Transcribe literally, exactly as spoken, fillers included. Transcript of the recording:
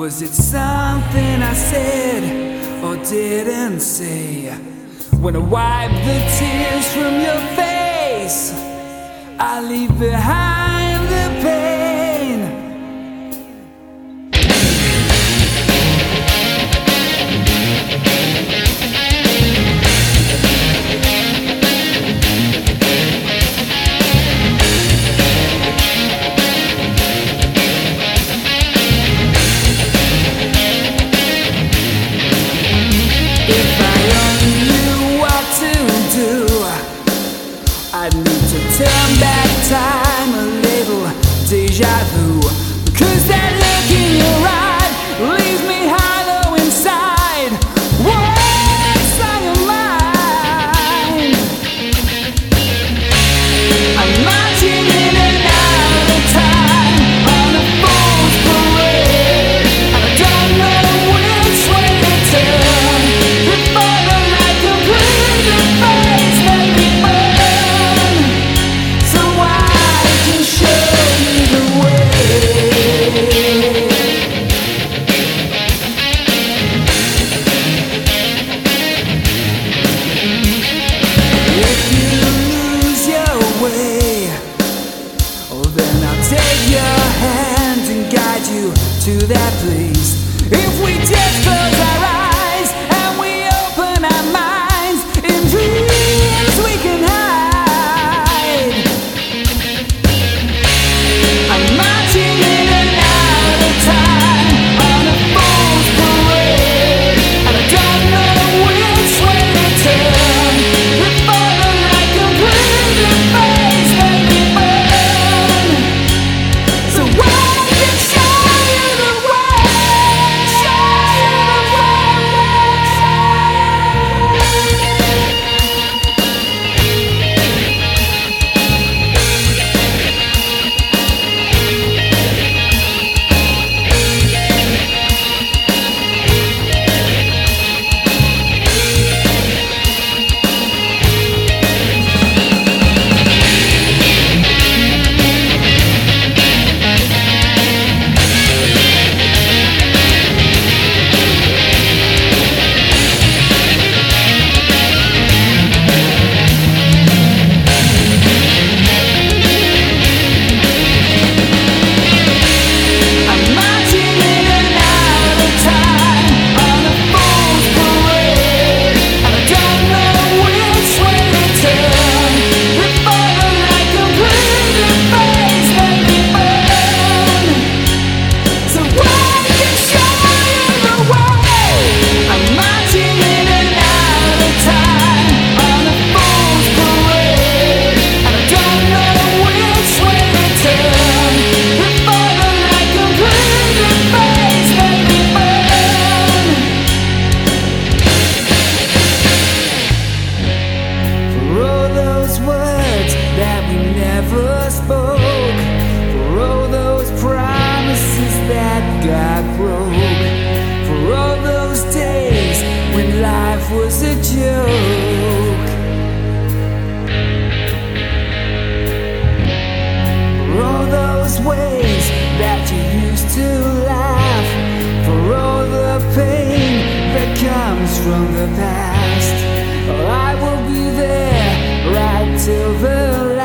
Was it something I said or didn't say? When I wipe the tears from your face, I leave behind the pain. I need to turn back time a little, deja vu. Cause that look in your eye leaves me hollow inside. What's on your mind? I'm marching in and out of time on a fool's parade, and I don't know which way to turn before the light completely fades. Let me burn. Take your hand and guide you to that place. If we just close our eyes and we open our minds, in dreams we can hide. I'm marching in and out of time on a fool's parade, and I don't know which way to turn before the light completely fades. Let me burn. Spoke for all those promises that God broke, for all those days when life was a joke, for all those ways that you used to laugh, for all the pain that comes from the past. I will be there right till the